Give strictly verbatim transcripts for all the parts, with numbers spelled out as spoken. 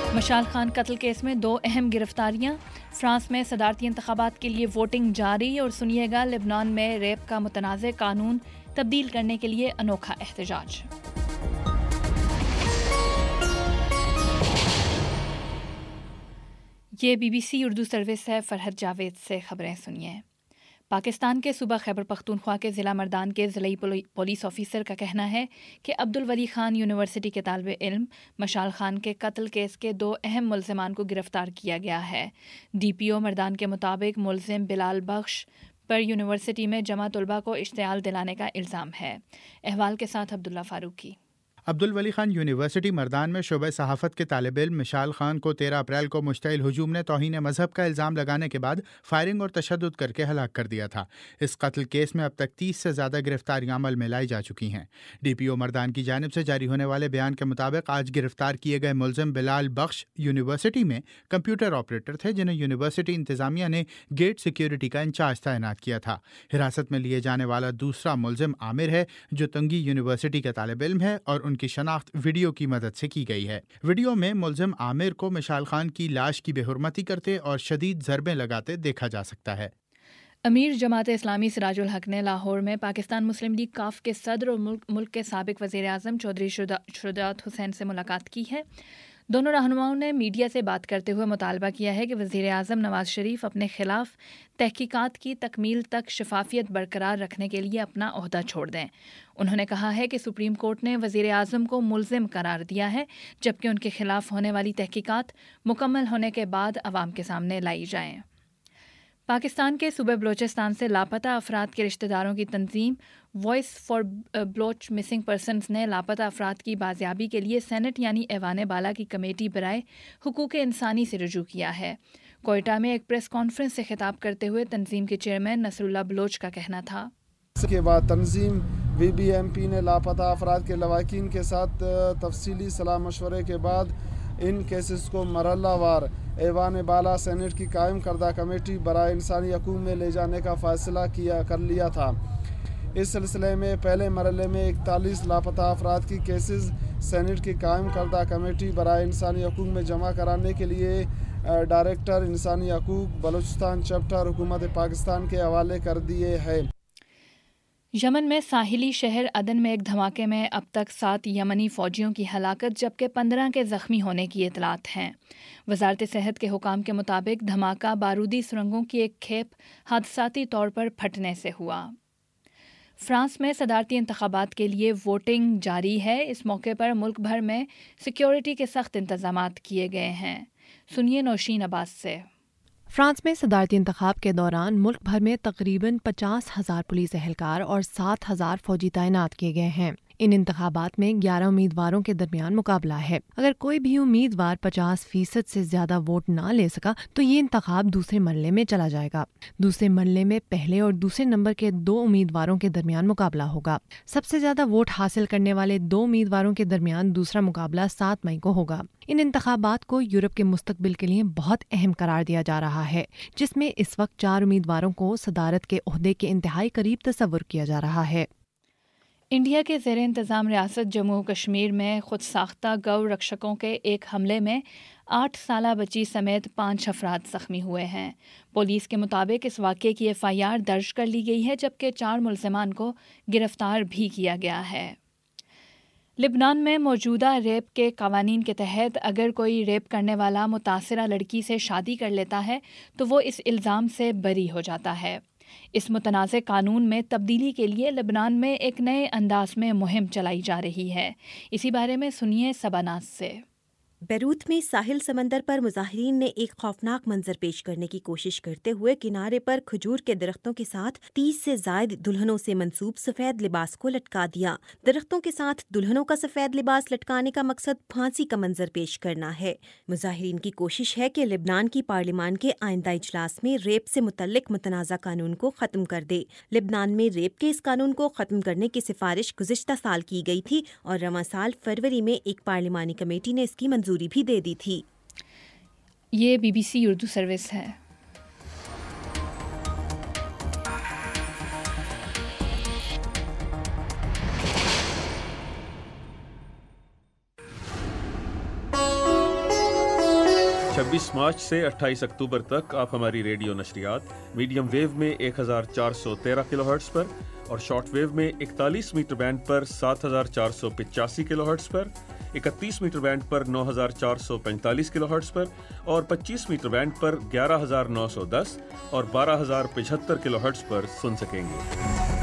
مشال خان قتل کیس میں دو اہم گرفتاریاں، فرانس میں صدارتی انتخابات کے لیے ووٹنگ جاری، اور سنیے گا لبنان میں ریپ کا متنازع قانون تبدیل کرنے کے لیے انوکھا احتجاج۔ یہ B B C Urdu service ہے، فرحت جاوید سے خبریں سنیے۔ پاکستان کے صوبہ خیبر پختونخوا کے ضلع مردان کے ضلعی پولیس آفیسر کا کہنا ہے کہ عبدالولی خان یونیورسٹی کے طالب علم مشال خان کے قتل کیس کے دو اہم ملزمان کو گرفتار کیا گیا ہے۔ ڈی پی او مردان کے مطابق ملزم بلال بخش پر یونیورسٹی میں جمع طلبہ کو اشتعال دلانے کا الزام ہے۔ احوال کے ساتھ عبداللہ فاروقی۔ عبدالولی خان یونیورسٹی مردان میں شعبہ صحافت کے طالب علم مشال خان کو تیرہ اپریل کو مشتعل ہجوم نے توہین مذہب کا الزام لگانے کے بعد فائرنگ اور تشدد کر کے ہلاک کر دیا تھا۔ اس قتل کیس میں اب تک تیس سے زیادہ گرفتاریاں عمل میں لائی جا چکی ہیں۔ ڈی پی او مردان کی جانب سے جاری ہونے والے بیان کے مطابق آج گرفتار کیے گئے ملزم بلال بخش یونیورسٹی میں کمپیوٹر آپریٹر تھے، جنہیں یونیورسٹی انتظامیہ نے گیٹ سیکیورٹی کا انچارج تعینات کیا تھا۔ حراست میں لیے جانے والا دوسرا ملزم عامر ہے، جو تنگی یونیورسٹی کا طالب علم ہے اور ان کی شناخت ویڈیو کی مدد سے کی گئی ہے۔ ویڈیو میں ملزم عامر کو مشال خان کی لاش کی بے حرمتی کرتے اور شدید ضربیں لگاتے دیکھا جا سکتا ہے۔ امیر جماعت اسلامی سراج الحق نے لاہور میں پاکستان مسلم لیگ کاف کے صدر اور ملک, ملک کے سابق وزیر اعظم چودھری شجاعت حسین سے ملاقات کی ہے۔ دونوں رہنماؤں نے میڈیا سے بات کرتے ہوئے مطالبہ کیا ہے کہ وزیر اعظم نواز شریف اپنے خلاف تحقیقات کی تکمیل تک شفافیت برقرار رکھنے کے لیے اپنا عہدہ چھوڑ دیں۔ انہوں نے کہا ہے کہ سپریم کورٹ نے وزیر اعظم کو ملزم قرار دیا ہے، جبکہ ان کے خلاف ہونے والی تحقیقات مکمل ہونے کے بعد عوام کے سامنے لائی جائیں۔ پاکستان کے صوبہ بلوچستان سے لاپتہ افراد کے رشتہ داروں کی تنظیم voice for Baloch missing persons نے لاپتہ افراد کی بازیابی کے لیے سینٹ یعنی ایوان بالا کی کمیٹی برائے حقوق انسانی سے رجوع کیا ہے۔ کوئٹہ میں ایک پریس کانفرنس سے خطاب کرتے ہوئے تنظیم کے چیئرمین نصر اللہ بلوچ کا کہنا تھا۔ اس کے بعد تنظیم وی بی ایم پی نے لاپتہ افراد کے لواحقین کے ساتھ تفصیلی صلاح مشورے کے بعد ان کیسز کو مرحلہ وار ایوان بالا سینٹ کی قائم کردہ کمیٹی برائے انسانی حقوق میں لے جانے کا فیصلہ کیا کر لیا تھا۔ اس سلسلے میں پہلے مرحلے میں اکتالیس لاپتہ افراد کی کیسز سینٹ کی قائم کردہ کمیٹی برائے انسانی حقوق میں جمع کرانے کے لیے ڈائریکٹر انسانی حقوق بلوچستان چیپٹر حکومت پاکستان کے حوالے کر دیے ہیں۔ یمن میں ساحلی شہر عدن میں ایک دھماکے میں اب تک سات یمنی فوجیوں کی ہلاکت جبکہ پندرہ کے زخمی ہونے کی اطلاعات ہیں۔ وزارت صحت کے حکام کے مطابق دھماکہ بارودی سرنگوں کی ایک کھیپ حادثاتی طور پر پھٹنے سے ہوا۔ فرانس میں صدارتی انتخابات کے لیے ووٹنگ جاری ہے۔ اس موقع پر ملک بھر میں سیکیورٹی کے سخت انتظامات کیے گئے ہیں۔ سنیے نوشین عباس سے۔ فرانس میں صدارتی انتخاب کے دوران ملک بھر میں تقریباً پچاس ہزار پولیس اہلکار اور سات ہزار فوجی تعینات کیے گئے ہیں۔ ان انتخابات میں گیارہ امیدواروں کے درمیان مقابلہ ہے۔ اگر کوئی بھی امیدوار پچاس فیصد سے زیادہ ووٹ نہ لے سکا تو یہ انتخاب دوسرے مرحلے میں چلا جائے گا۔ دوسرے مرحلے میں پہلے اور دوسرے نمبر کے دو امیدواروں کے درمیان مقابلہ ہوگا۔ سب سے زیادہ ووٹ حاصل کرنے والے دو امیدواروں کے درمیان دوسرا مقابلہ سات مئی کو ہوگا۔ ان انتخابات کو یورپ کے مستقبل کے لیے بہت اہم قرار دیا جا رہا ہے، جس میں اس وقت چار امیدواروں کو صدارت کے عہدے کے انتہائی قریب تصور کیا جا رہا ہے۔ انڈیا کے زیر انتظام ریاست جموں کشمیر میں خود ساختہ گو رکشکوں کے ایک حملے میں آٹھ سالہ بچی سمیت پانچ افراد زخمی ہوئے ہیں۔ پولیس کے مطابق اس واقعے کی ایف آئی آر درج کر لی گئی ہے جبکہ چار ملزمان کو گرفتار بھی کیا گیا ہے۔ لبنان میں موجودہ ریپ کے قوانین کے تحت اگر کوئی ریپ کرنے والا متاثرہ لڑکی سے شادی کر لیتا ہے تو وہ اس الزام سے بری ہو جاتا ہے۔ اس متنازع قانون میں تبدیلی کے لیے لبنان میں ایک نئے انداز میں مہم چلائی جا رہی ہے۔ اسی بارے میں سنیے سباناز سے۔ بیروت میں ساحل سمندر پر مظاہرین نے ایک خوفناک منظر پیش کرنے کی کوشش کرتے ہوئے کنارے پر کھجور کے درختوں کے ساتھ تیس سے زائد دلہنوں سے منسوب سفید لباس کو لٹکا دیا۔ درختوں کے ساتھ دلہنوں کا سفید لباس لٹکانے کا مقصد پھانسی کا منظر پیش کرنا ہے۔ مظاہرین کی کوشش ہے کہ لبنان کی پارلیمان کے آئندہ اجلاس میں ریپ سے متعلق متنازع قانون کو ختم کر دے۔ لبنان میں ریپ کے اس قانون کو ختم کرنے کی سفارش گزشتہ سال کی گئی تھی اور رواں سال فروری میں ایک پارلیمانی کمیٹی نے اس کی منظوری بھی دے دی تھی۔ یہ B B C Urdu service ہے۔ چھبیس مارچ سے اٹھائیس اکتوبر تک آپ ہماری ریڈیو نشریات میڈیم ویو میں ایک ہزار چار سو تیرہ کلو ہرٹز پر اور شارٹ ویو میں اکتالیس میٹر بینڈ پر سات ہزار چار سو پچاسی کلو ہرٹز پر، اکتیس میٹر بینڈ پر نو ہزار چار سو پینتالیس کلو ہرٹز پر اور پچیس میٹر بینڈ پر گیارہ ہزار نو سو دس اور بارہ ہزار پچہتر کلو ہرٹز پر سن سکیں گے۔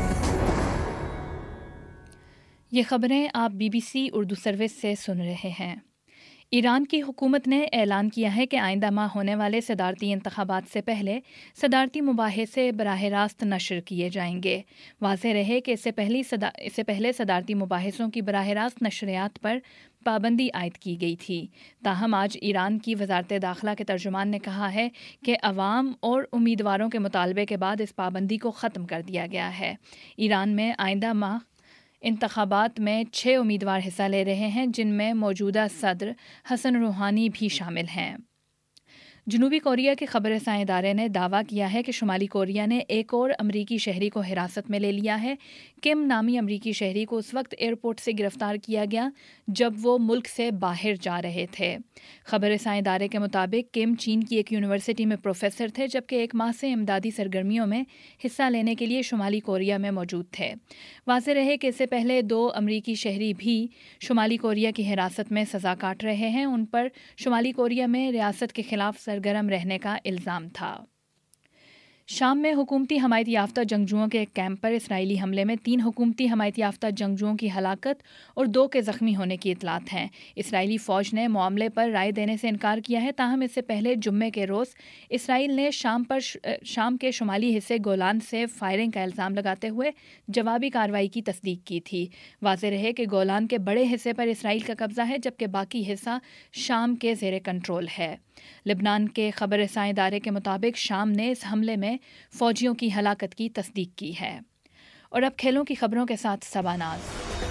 یہ خبریں آپ B B C Urdu service سے سن رہے ہیں۔ ایران کی حکومت نے اعلان کیا ہے کہ آئندہ ماہ ہونے والے صدارتی انتخابات سے پہلے صدارتی مباحثے براہ راست نشر کیے جائیں گے۔ واضح رہے کہ اس سے پہلی صدا... اس سے پہلے صدارتی مباحثوں کی براہ راست نشریات پر پابندی عائد کی گئی تھی۔ تاہم آج ایران کی وزارت داخلہ کے ترجمان نے کہا ہے کہ عوام اور امیدواروں کے مطالبے کے بعد اس پابندی کو ختم کر دیا گیا ہے۔ ایران میں آئندہ ماہ انتخابات میں چھ امیدوار حصہ لے رہے ہیں، جن میں موجودہ صدر حسن روحانی بھی شامل ہیں۔ جنوبی کوریا کے خبر رساں ادارے نے دعویٰ کیا ہے کہ شمالی کوریا نے ایک اور امریکی شہری کو حراست میں لے لیا ہے۔ کم نامی امریکی شہری کو اس وقت ایئرپورٹ سے گرفتار کیا گیا جب وہ ملک سے باہر جا رہے تھے۔ خبر رساں ادارے کے مطابق کم چین کی ایک یونیورسٹی میں پروفیسر تھے، جبکہ ایک ماہ سے امدادی سرگرمیوں میں حصہ لینے کے لیے شمالی کوریا میں موجود تھے۔ واضح رہے کہ اس سے پہلے دو امریکی شہری بھی شمالی کوریا کی حراست میں سزا کاٹ رہے ہیں۔ ان پر شمالی کوریا میں ریاست کے خلاف سرگرم رہنے کا الزام تھا۔ شام میں حکومتی حمایت یافتہ جنگجوؤں کے ایک کیمپ پر اسرائیلی حملے میں تین حکومتی حمایت یافتہ جنگجوؤں کی ہلاکت اور دو کے زخمی ہونے کی اطلاعات ہیں۔ اسرائیلی فوج نے معاملے پر رائے دینے سے انکار کیا ہے، تاہم اس سے پہلے جمعے کے روز اسرائیل نے شام پر شام کے شمالی حصے گولان سے فائرنگ کا الزام لگاتے ہوئے جوابی کارروائی کی تصدیق کی تھی۔ واضح رہے کہ گولان کے بڑے حصے پر اسرائیل کا قبضہ ہے، جبکہ باقی حصہ شام کے زیر کنٹرول ہے۔ لبنان کے خبر رساں ادارے کے مطابق شام نے اس حملے میں فوجیوں کی ہلاکت کی تصدیق کی ہے۔ اور اب کھیلوں کی خبروں کے ساتھ سباناز۔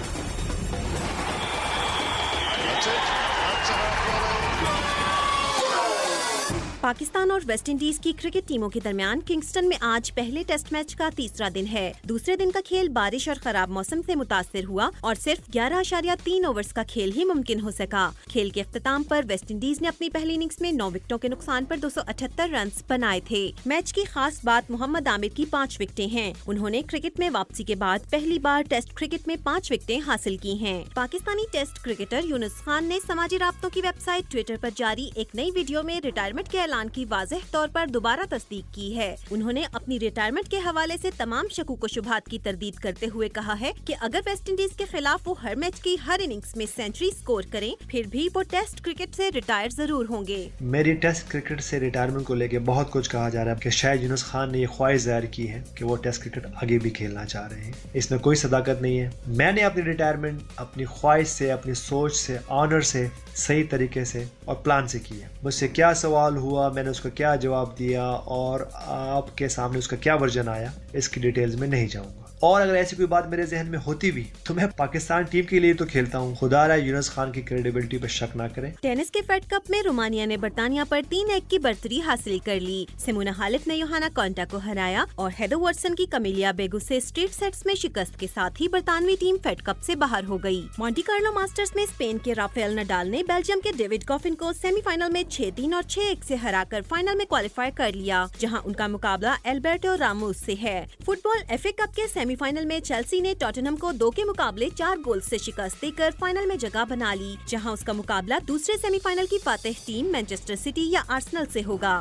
پاکستان اور ویسٹ انڈیز کی کرکٹ ٹیموں کے درمیان کنگسٹن میں آج پہلے ٹیسٹ میچ کا تیسرا دن ہے۔ دوسرے دن کا کھیل بارش اور خراب موسم سے متاثر ہوا اور صرف گیارہ اشاریہ تین اوورز کا کھیل ہی ممکن ہو سکا۔ کھیل کے اختتام پر ویسٹ انڈیز نے اپنی پہلی اننگز میں نو وکٹوں کے نقصان پر دو سو اٹھہتر رنز بنائے تھے۔ میچ کی خاص بات محمد عامر کی پانچ وکٹیں ہیں۔ انہوں نے کرکٹ میں واپسی کے بعد پہلی بار ٹیسٹ کرکٹ میں پانچ وکٹیں حاصل کی ہیں۔ پاکستانی ٹیسٹ کرکٹر یونس خان نے سماجی رابطوں کی ویب سائٹ ٹویٹر پر جاری ایک نئی ویڈیو میں ریٹائرمنٹ کے اعلان کی واضح طور پر دوبارہ تصدیق کی ہے۔ انہوں نے اپنی ریٹائرمنٹ کے حوالے سے تمام شکوک و شبہات کی تردید کرتے ہوئے کہا ہے کہ اگر ویسٹ انڈیز کے خلاف وہ ہر میچ کی ہر اننگز میں سینچری سکور کریں پھر بھی وہ ٹیسٹ کرکٹ سے ریٹائر ضرور ہوں گے۔ میری ٹیسٹ کرکٹ سے ریٹائرمنٹ کو لے کے بہت کچھ کہا جا رہا ہے کہ شاید یونس خان نے یہ خواہش ظاہر کی ہے کہ وہ ٹیسٹ کرکٹ آگے بھی کھیلنا چاہ رہے ہیں۔ اس میں کوئی صداقت نہیں ہے۔ میں نے اپنی ریٹائرمنٹ اپنی خواہش سے، اپنی سوچ سے، آنر سے، صحیح طریقے سے اور پلان سے کی ہے۔ مجھ سے کیا سوال ہوا، میں نے اس کا کیا جواب دیا اور آپ کے سامنے اس کا کیا ورژن آیا، اس کی ڈیٹیلز میں نہیں جاؤں گا۔ اور اگر ایسی کوئی بات میرے ذہن میں ہوتی بھی تو میں پاکستان ٹیم کے لیے تو کھیلتا ہوں۔ خدا رہا یونس خان کی کریڈیبلٹی پر شک نہ کریں۔ ٹینس کے فیڈ کپ میں رومانیہ نے برطانیہ پر تین ایک کی برتری حاصل کر لی۔ سیمونا ہالپ نے یوہانا کونٹا کو ہرایا اور ہیدر واٹسن کی کمیلیا بیگو سے اسٹریٹ سیٹس میں شکست کے ساتھ ہی برطانوی ٹیم فیڈ کپ سے باہر ہو گئی۔ مونٹی کارلو ماسٹرز میں اسپین کے رافیل نڈال نے بیلجیم کے ڈیوڈ گوفن کو سیمی فائنل میں چھ تین اور چھ ایک سے ہرا کر فائنل میں کوالیفائی کر لیا، جہاں ان کا مقابلہ البرٹو راموس سے ہے۔ Football F A cup کے سیمی فائنل میں چیلسی نے ٹاٹنہم کو دو کے مقابلے چار گول سے شکست دے کر فائنل میں جگہ بنا لی، جہاں اس کا مقابلہ دوسرے سیمی فائنل کی فاتح ٹیم مانچسٹر سٹی یا آرسنل سے ہوگا۔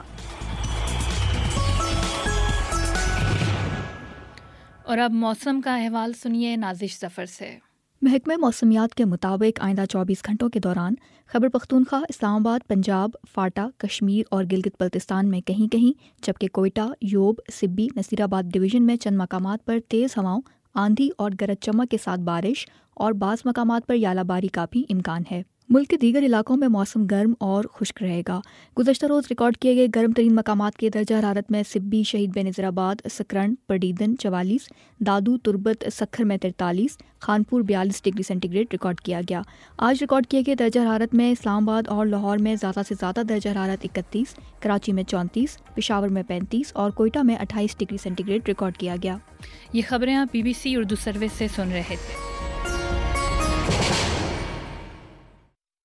اور اب موسم کا احوال سنیے نازش ظفر سے۔ محکمہ موسمیات کے مطابق آئندہ چوبیس گھنٹوں کے دوران خیبر پختونخوا، اسلام آباد، پنجاب، فاٹا، کشمیر اور گلگت بلتستان میں کہیں کہیں، جبکہ کوئٹہ، یوب، سبی، نصیر آباد ڈویژن میں چند مقامات پر تیز ہواؤں، آندھی اور گرج چمک کے ساتھ بارش اور بعض مقامات پر یالہ باری کا بھی امکان ہے۔ ملک کے دیگر علاقوں میں موسم گرم اور خشک رہے گا۔ گزشتہ روز ریکارڈ کیے گئے گرم ترین مقامات کے درجہ حرارت میں سبی، شہید بے نظیر آباد، سکرن، پڑیدن چوالیس، دادو، تربت، سکھر میں تینتالیس، خانپور بیالیس ڈگری سینٹی گریڈ ریکارڈ کیا گیا۔ آج ریکارڈ کیے گئے درجہ حرارت میں اسلام آباد اور لاہور میں زیادہ سے زیادہ درجہ حرارت اکتیس، کراچی میں چونتیس، پشاور میں پینتیس اور کوئٹہ میں اٹھائیس ڈگری سینٹی گریڈ ریکارڈ کیا گیا۔ یہ خبریں آپ B B C Urdu service سے سن رہے تھے۔